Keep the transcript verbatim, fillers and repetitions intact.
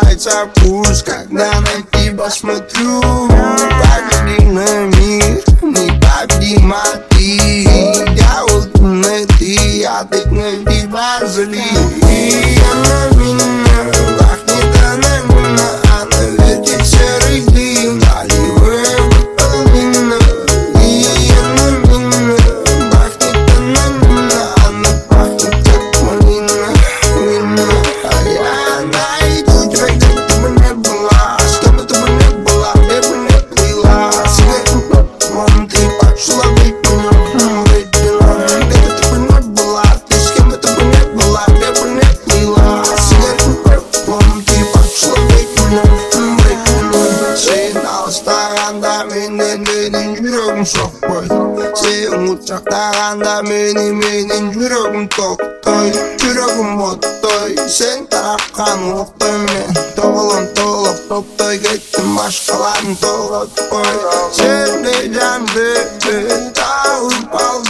сбивается пульс, когда на тебя смотрю. Погляди на мир, непобедима ты. Я вот на ты, я так на тебя залил. И она меня пахнет анонимно, она вертит серый дым, наливая витамина. И она меня пахнет анонимно, она пахнет как малина, вина. А я найду тебя, где бы ты бы не была, с кем бы ты бы не была, где бы не плыла. Сигарету попом ты пошла быть меня, быть меня. Где бы ты бы не была, ты с кем бы ты бы не была, где бы не плыла. Сигарету попом ты пошла быть меня, быть меня. Sen alıştığında benim benim yüreğim soğuk. Sen uçaktağında benim benim yüreğim toktoy. Yüreğim ottoy. Sen tarafkan oktoy men. Toğulun toğulup toptoy gittim başkalarını toğuttoy. Sen de candı dağılıp al